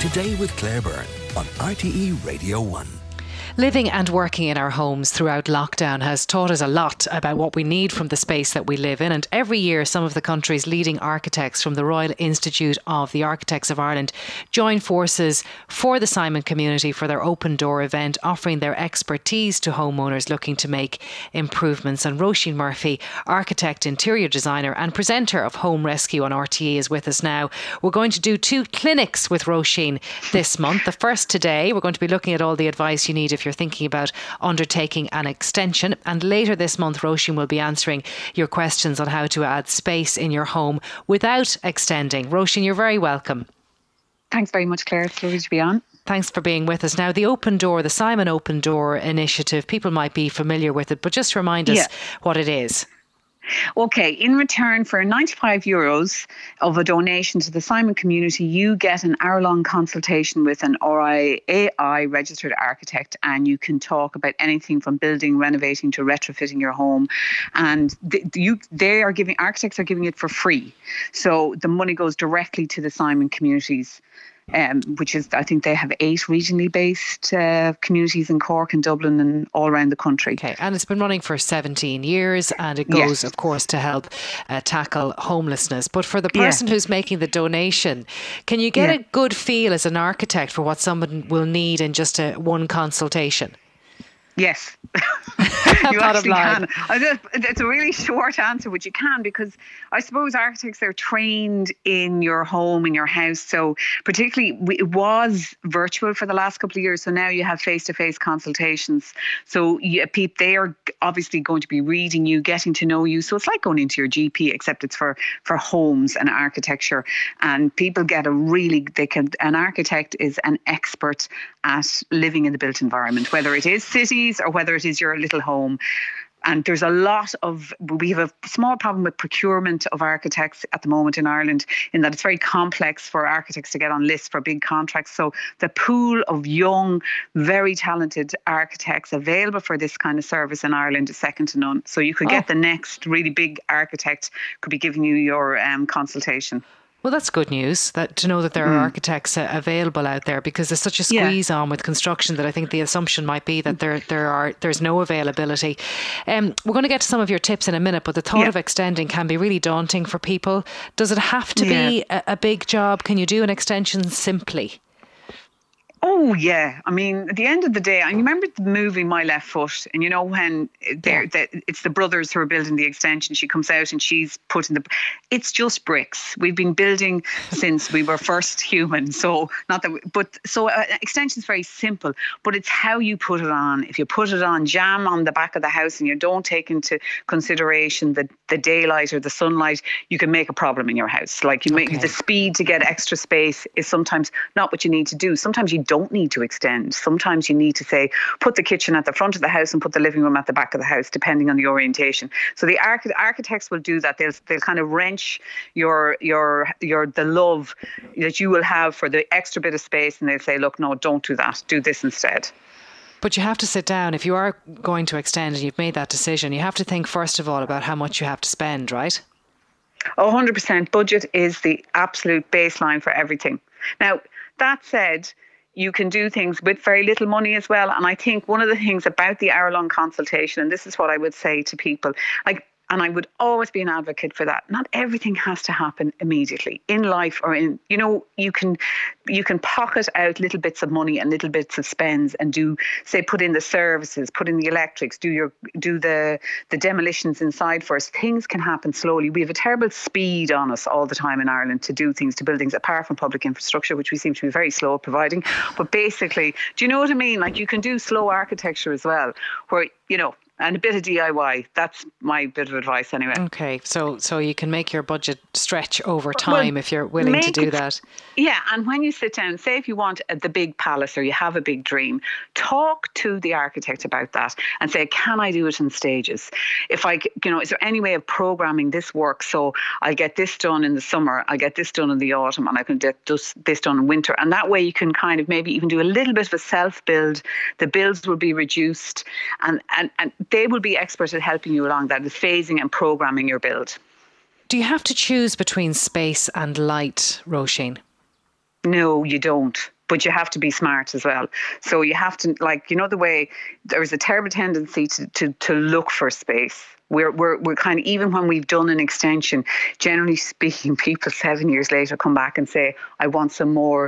Today with Claire Byrne on RTE Radio 1. Living and working in our homes throughout lockdown has taught us a lot about what we need from the space that we live in. And every year, some of the country's leading architects from the Royal Institute of the Architects of Ireland join forces for the Simon community for their open door event, offering their expertise to homeowners looking to make improvements. And Roisin Murphy, architect, interior designer and presenter of Home Rescue on RTE, is with us now. We're going to do 2 clinics with Roisin this month. The first today, we're going to be looking at all the advice you need if you're thinking about undertaking an extension. And later this month, Roisin will be answering your questions on how to add space in your home without extending. Roisin, you're very welcome. Thanks very much, Claire. It's lovely to be on. Thanks for being with us. Now, the Open Door, the Simon Open Door initiative, people might be familiar with it, but just remind us what it is. Okay, in return for €95 of a donation to the Simon community, you get an hour-long consultation with an RIAI registered architect, and you can talk about anything from building, renovating to retrofitting your home. And architects are giving it for free. So the money goes directly to the Simon communities. Which is, I think they have 8 regionally based communities in Cork and Dublin and all around the country. Okay, and it's been running for 17 years and it goes, of course, to help tackle homelessness. But for the person who's making the donation, can you get a good feel as an architect for what someone will need in just one consultation? Yes, you actually can. It's a really short answer, but you can, because I suppose architects are trained in your home, in your house. So particularly, it was virtual for the last couple of years. So now you have face-to-face consultations. So they are obviously going to be reading you, getting to know you. So it's like going into your GP, except it's for homes and architecture. And people get an architect is an expert at living in the built environment, whether it is cities or whether it is your little home. And we have a small problem with procurement of architects at the moment in Ireland, in that it's very complex for architects to get on lists for big contracts. So the pool of young, very talented architects available for this kind of service in Ireland is second to none. So you could get the next really big architect could be giving you your consultation. Well, that's good news, to know that there are architects available out there, because there's such a squeeze on with construction that I think the assumption might be that there's no availability. We're going to get to some of your tips in a minute, but the thought of extending can be really daunting for people. Does it have to be a big job? Can you do an extension simply? Oh, yeah. I mean, at the end of the day, I remember the movie My Left Foot, and you know when it's the brothers who are building the extension. She comes out and she's putting it's just bricks. We've been building since we were first human. So extension is very simple, but it's how you put it on. If you put it on jam on the back of the house and you don't take into consideration the daylight or the sunlight, you can make a problem in your house. Like the speed to get extra space is sometimes not what you need to do. Sometimes you don't need to extend. Sometimes you need to say, put the kitchen at the front of the house and put the living room at the back of the house, depending on the orientation. So the architects will do that. They'll kind of wrench the love that you will have for the extra bit of space, and they'll say, look, no, don't do that. Do this instead. But you have to sit down. If you are going to extend and you've made that decision, you have to think first of all about how much you have to spend, right? 100%. Budget is the absolute baseline for everything. Now, that said, you can do things with very little money as well. And I think one of the things about the hour-long consultation, and this is what I would say to people, and I would always be an advocate for that. Not everything has to happen immediately in life, or you can pocket out little bits of money and little bits of spends and put in the services, put in the electrics, do the demolitions inside first. Things can happen slowly. We have a terrible speed on us all the time in Ireland to do things to buildings, apart from public infrastructure, which we seem to be very slow at providing. But basically, do you know what I mean? Like, you can do slow architecture as well, where, and a bit of DIY. That's my bit of advice anyway. Okay, so you can make your budget stretch over time if you're willing to do that. Yeah, and when you sit down, say if you want the big palace or you have a big dream, talk to the architect about that and say, can I do it in stages? Is there any way of programming this work so I'll get this done in the summer, I'll get this done in the autumn, and I can get this done in winter? And that way you can kind of maybe even do a little bit of a self-build. The builds will be reduced, and they will be experts at helping you along that, with phasing and programming your build. Do you have to choose between space and light, Roisin? No, you don't. but you have to be smart as well. So you have to, like, the way there's a terrible tendency to look for space. We're kind of, even when we've done an extension, generally speaking, people 7 years later come back and say, I want some more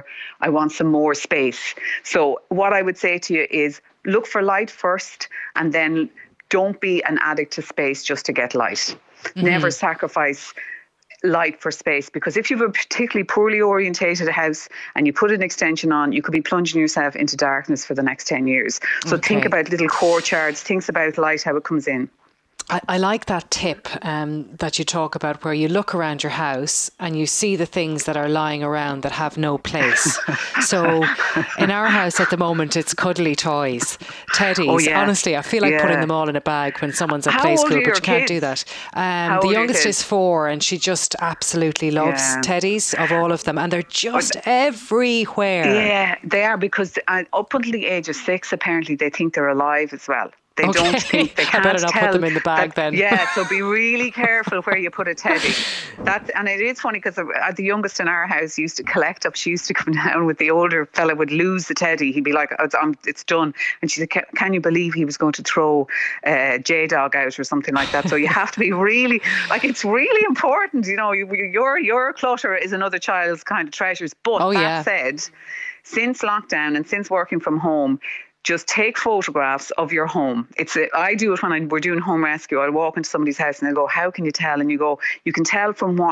space. So what I would say to you is look for light first, and then don't be an addict to space just to get light. Never sacrifice light for space, because if you have a particularly poorly orientated house and you put an extension on, you could be plunging yourself into darkness for the next 10 years. So think about little courtyards, think about light, how it comes in. I like that tip that you talk about, where you look around your house and you see the things that are lying around that have no place. So in our house at the moment, it's cuddly toys, teddies. Oh, yeah. Honestly, I feel like putting them all in a bag when someone's at play school, but you can't do that. The youngest is 4 and she just absolutely loves teddies, of all of them. And they're just everywhere. Yeah, they are, because up until the age of 6, apparently they think they're alive as well. They don't think, they can't I better not put them in the bag then. Yeah, so be really careful where you put a teddy. And it is funny, because the youngest in our house used to collect up. She used to come down with the older fella, would lose the teddy. He'd be like, it's done. And she said, can you believe he was going to throw J-Dog out or something like that? So you have to be really, like, it's really important. Your clutter is another child's kind of treasures. But that said, since lockdown and since working from home, just take photographs of your home. I do it when we're doing home rescue. I'll walk into somebody's house and they'll go, how can you tell? And you go, you can tell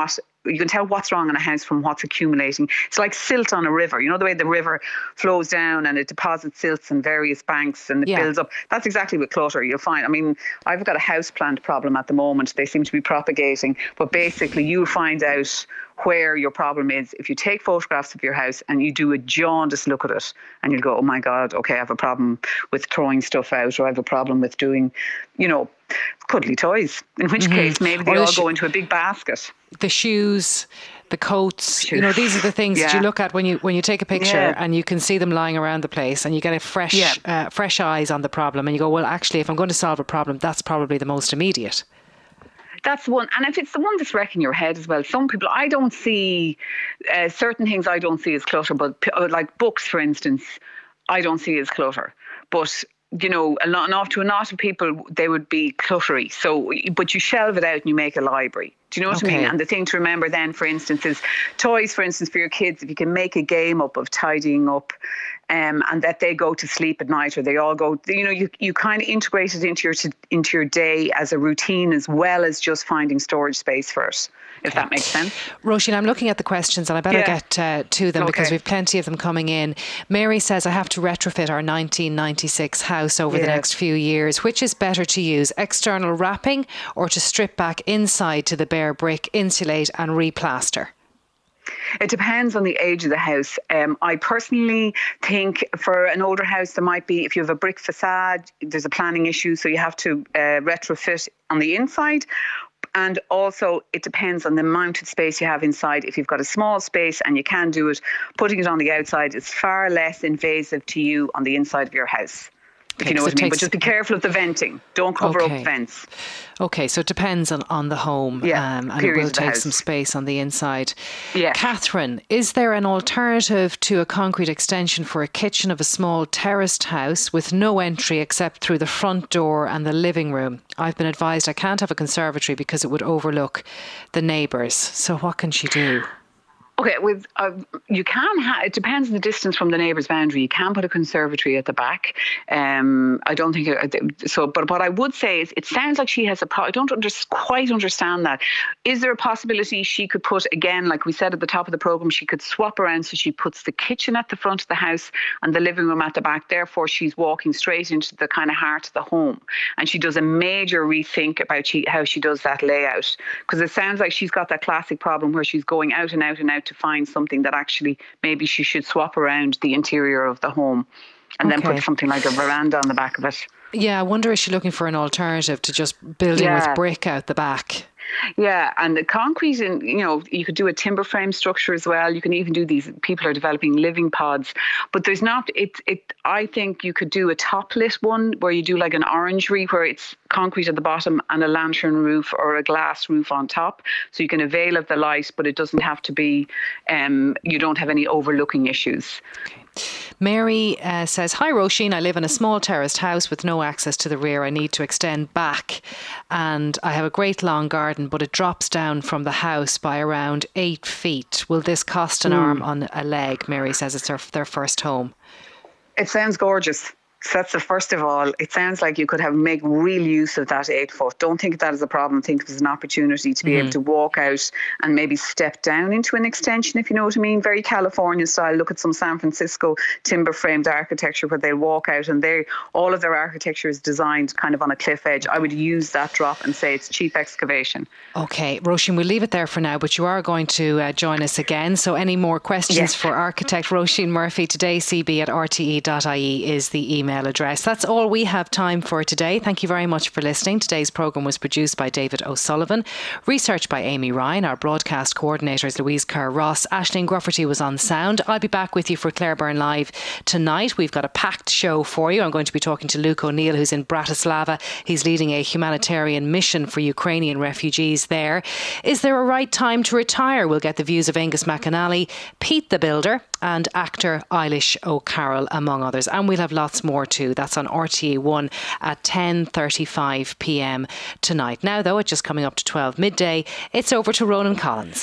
what's wrong in a house from what's accumulating. It's like silt on a river. You know the way the river flows down and it deposits silts in various banks and it builds up? That's exactly with clutter. You'll find, I mean, I've got a houseplant problem at the moment. They seem to be propagating. But basically, you'll find out where your problem is if you take photographs of your house and you do a jaundiced look at it, and you'll go, oh my God, okay, I have a problem with throwing stuff out, or I have a problem with doing, cuddly toys, in which case maybe they all go into a big basket. The shoes, the coats, these are the things that you look at when you take a picture and you can see them lying around the place, and you get a fresh eyes on the problem, and you go, well, actually, if I'm going to solve a problem, that's probably the most immediate. That's one. And if it's the one that's wrecking your head as well, some people, I don't see certain things I don't see as clutter, but like books, for instance, I don't see as clutter. But to a lot of people, they would be cluttery. So, but you shelve it out and you make a library. Do you know what I mean? And the thing to remember then, for instance, is toys, for instance, for your kids, if you can make a game up of tidying up, and that they go to sleep at night, or they all go, you kind of integrate it into your day as a routine, as well as just finding storage space for it, if that makes sense. Roisin, I'm looking at the questions and I better get to them because we've plenty of them coming in. Mary says, I have to retrofit our 1996 house over the next few years. Which is better to use, external wrapping or to strip back inside to the bare brick, insulate and replaster? It depends on the age of the house. I personally think for an older house, there might be, if you have a brick facade, there's a planning issue, so you have to retrofit on the inside. And also, it depends on the amount of space you have inside. If you've got a small space and you can do it, putting it on the outside is far less invasive to you on the inside of your house. If you know what I mean. But just be careful of the venting. Don't cover up vents. Okay, so it depends on the home, and it will take some space on the inside. Yeah. Catherine, is there an alternative to a concrete extension for a kitchen of a small terraced house with no entry except through the front door and the living room? I've been advised I can't have a conservatory because it would overlook the neighbours. So what can she do? Okay, you can it depends on the distance from the neighbour's boundary. You can put a conservatory at the back. I don't think so. But what I would say is, it sounds like she has a problem. I don't quite understand that. Is there a possibility she could put, again, like we said at the top of the programme, she could swap around so she puts the kitchen at the front of the house and the living room at the back. Therefore, she's walking straight into the kind of heart of the home, and she does a major rethink about how she does that layout, because it sounds like she's got that classic problem where she's going out and out and out to find something that actually maybe she should swap around the interior of the home and then put something like a veranda on the back of it. Yeah, I wonder, is she looking for an alternative to just building with brick out the back? Yeah, and the concrete, and you could do a timber frame structure as well. You can even do these. People are developing living pods, but there's not. I think you could do a top lit one where you do like an orangery where it's concrete at the bottom and a lantern roof or a glass roof on top, so you can avail of the light, but it doesn't have to be. You don't have any overlooking issues. Okay. Mary says, hi Roisin, I live in a small terraced house with no access to the rear. I need to extend back and I have a great long garden, but it drops down from the house by around 8 feet. Will this cost an arm on a leg? Mary says it's their first home. It sounds gorgeous. So that's the first of all. It sounds like you could make real use of that 8 foot. Don't think of that as a problem. Think of it as an opportunity to be able to walk out and maybe step down into an extension, if you know what I mean. Very California style. Look at some San Francisco timber framed architecture where they walk out and all of their architecture is designed kind of on a cliff edge. I would use that drop and say it's cheap excavation. Okay, Roisin, we'll leave it there for now, but you are going to join us again. So any more questions for architect Roisin Murphy today, cb@rte.ie is the email address. That's all we have time for today. Thank you very much for listening. Today's programme was produced by David O'Sullivan, research by Amy Ryan. Our broadcast coordinator is Louise Kerr-Ross. Aisling Grufferty was on sound. I'll be back with you for Clareburn Live tonight. We've got a packed show for you. I'm going to be talking to Luke O'Neill, who's in Bratislava. He's leading a humanitarian mission for Ukrainian refugees there. Is there a right time to retire? We'll get the views of Angus McAnally, Pete the Builder and actor Eilish O'Carroll, among others. And we'll have lots more too. That's on RTE1 at 10:35 p.m. tonight. Now, though, it's just coming up to 12 midday. It's over to Ronan Collins.